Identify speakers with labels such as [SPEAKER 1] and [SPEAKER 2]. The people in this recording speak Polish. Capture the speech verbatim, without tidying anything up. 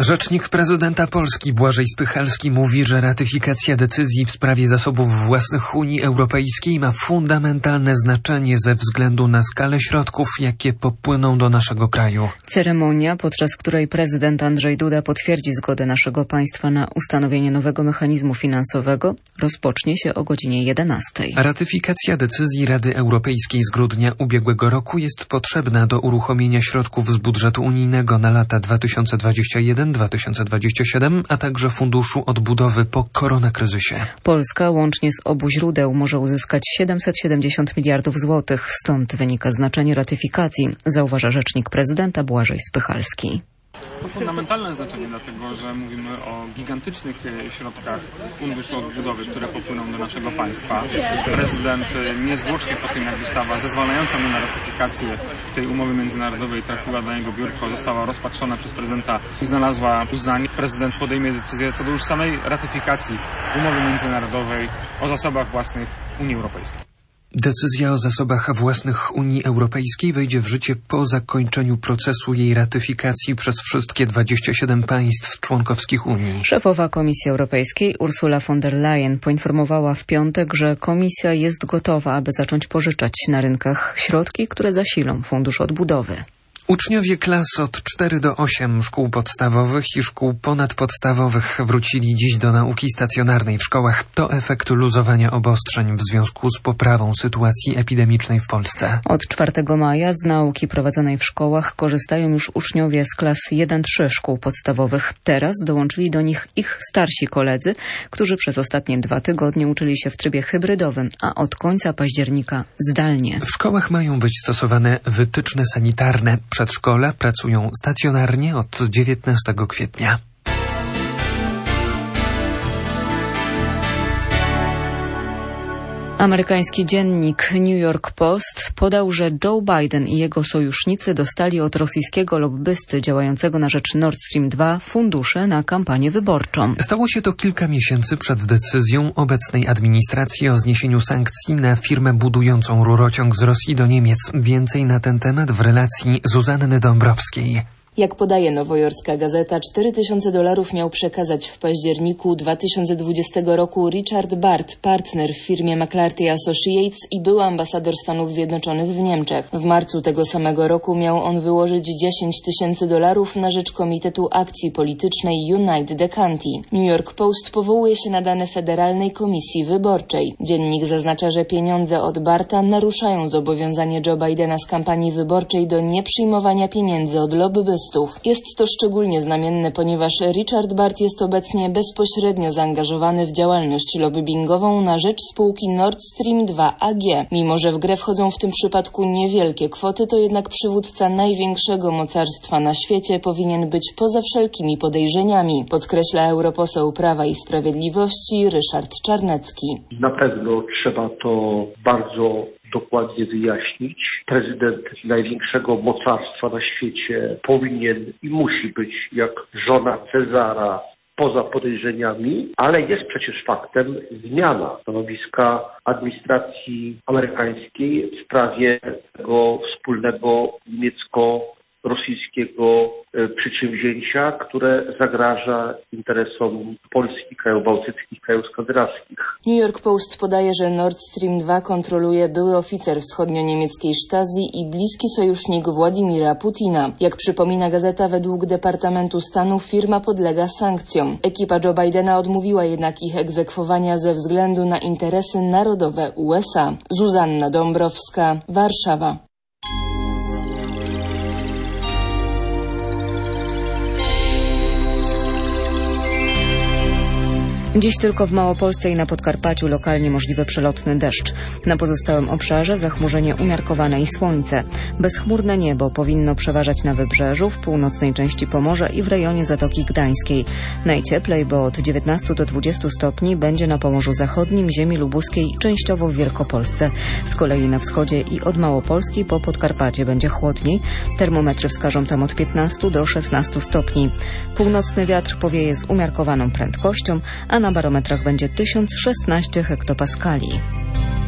[SPEAKER 1] Rzecznik prezydenta Polski Błażej Spychalski mówi, że ratyfikacja decyzji w sprawie zasobów własnych Unii Europejskiej ma fundamentalne znaczenie ze względu na skalę środków, jakie popłyną do naszego kraju.
[SPEAKER 2] Ceremonia, podczas której prezydent Andrzej Duda potwierdzi zgodę naszego państwa na ustanowienie nowego mechanizmu finansowego, rozpocznie się o godzinie jedenastej.
[SPEAKER 1] Ratyfikacja decyzji Rady Europejskiej z grudnia ubiegłego roku jest potrzebna do uruchomienia środków z budżetu unijnego na lata dwa tysiące dwudziesty pierwszy do dwa tysiące dwudziestego siódmego, a także Funduszu Odbudowy po koronakryzysie.
[SPEAKER 2] Polska łącznie z obu źródeł może uzyskać siedemset siedemdziesiąt miliardów złotych, stąd wynika znaczenie ratyfikacji, zauważa rzecznik prezydenta Błażej Spychalski.
[SPEAKER 3] To fundamentalne znaczenie, dlatego że mówimy o gigantycznych środkach Funduszu Odbudowy, które popłyną do naszego państwa. Prezydent niezwłocznie po tym, jak ustawa zezwalająca mu na ratyfikację tej umowy międzynarodowej trafiła do niego biurko, została rozpatrzona przez prezydenta i znalazła uznanie. Prezydent podejmie decyzję co do już samej ratyfikacji umowy międzynarodowej o zasobach własnych Unii Europejskiej.
[SPEAKER 1] Decyzja o zasobach własnych Unii Europejskiej wejdzie w życie po zakończeniu procesu jej ratyfikacji przez wszystkie dwadzieścia siedem państw członkowskich Unii.
[SPEAKER 2] Szefowa Komisji Europejskiej Ursula von der Leyen poinformowała w piątek, że Komisja jest gotowa, aby zacząć pożyczać na rynkach środki, które zasilą Fundusz Odbudowy.
[SPEAKER 1] Uczniowie klas od czterech do ośmiu szkół podstawowych i szkół ponadpodstawowych wrócili dziś do nauki stacjonarnej w szkołach. To efekt luzowania obostrzeń w związku z poprawą sytuacji epidemicznej w Polsce.
[SPEAKER 2] Od czwartego maja z nauki prowadzonej w szkołach korzystają już uczniowie z klas jeden do trzech szkół podstawowych. Teraz dołączyli do nich ich starsi koledzy, którzy przez ostatnie dwa tygodnie uczyli się w trybie hybrydowym, a od końca października zdalnie.
[SPEAKER 1] W szkołach mają być stosowane wytyczne sanitarne. Przedszkola pracują stacjonarnie od dziewiętnastego kwietnia.
[SPEAKER 2] Amerykański dziennik New York Post podał, że Joe Biden i jego sojusznicy dostali od rosyjskiego lobbysty działającego na rzecz Nord Stream dwa fundusze na kampanię wyborczą.
[SPEAKER 1] Stało się to kilka miesięcy przed decyzją obecnej administracji o zniesieniu sankcji na firmę budującą rurociąg z Rosji do Niemiec. Więcej na ten temat w relacji Zuzanny Dąbrowskiej.
[SPEAKER 4] Jak podaje nowojorska gazeta, cztery tysiące dolarów miał przekazać w październiku dwa tysiące dwudziestego roku Richard Bart, partner w firmie McClarty Associates i był ambasador Stanów Zjednoczonych w Niemczech. W marcu tego samego roku miał on wyłożyć dziesięć tysięcy dolarów na rzecz Komitetu Akcji Politycznej Unite the County. New York Post powołuje się na dane Federalnej Komisji Wyborczej. Dziennik zaznacza, że pieniądze od Barta naruszają zobowiązanie Joe Bidena z kampanii wyborczej do nieprzyjmowania pieniędzy od lobbystów. Jest to szczególnie znamienne, ponieważ Richard Bart jest obecnie bezpośrednio zaangażowany w działalność lobbingową na rzecz spółki Nord Stream dwa A G. Mimo że w grę wchodzą w tym przypadku niewielkie kwoty, to jednak przywódca największego mocarstwa na świecie powinien być poza wszelkimi podejrzeniami, podkreśla europoseł Prawa i Sprawiedliwości Ryszard Czarnecki.
[SPEAKER 5] Na pewno trzeba to bardzo dokładnie wyjaśnić. Prezydent największego mocarstwa na świecie powinien i musi być jak żona Cezara poza podejrzeniami, ale jest przecież faktem zmiana stanowiska administracji amerykańskiej w sprawie tego wspólnego niemiecko-rosyjskiego przedsięwzięcia, które zagraża interesom Polski, krajów bałtyckich, krajów skandynawskich.
[SPEAKER 4] New York Post podaje, że Nord Stream dwa kontroluje były oficer wschodnio-niemieckiej Stasi i bliski sojusznik Władimira Putina. Jak przypomina gazeta, według Departamentu Stanu firma podlega sankcjom. Ekipa Joe Bidena odmówiła jednak ich egzekwowania ze względu na interesy narodowe U S A. Zuzanna Dąbrowska, Warszawa.
[SPEAKER 2] Dziś tylko w Małopolsce i na Podkarpaciu lokalnie możliwy przelotny deszcz. Na pozostałym obszarze zachmurzenie umiarkowane i słońce. Bezchmurne niebo powinno przeważać na wybrzeżu, w północnej części Pomorza i w rejonie Zatoki Gdańskiej. Najcieplej, bo od dziewiętnastu do dwudziestu stopni będzie na Pomorzu Zachodnim, ziemi lubuskiej, częściowo w Wielkopolsce. Z kolei na wschodzie i od Małopolski po Podkarpacie będzie chłodniej. Termometry wskażą tam od piętnastu do szesnastu stopni. Północny wiatr powieje z umiarkowaną prędkością, a na barometrach będzie tysiąc szesnaście hektopaskali.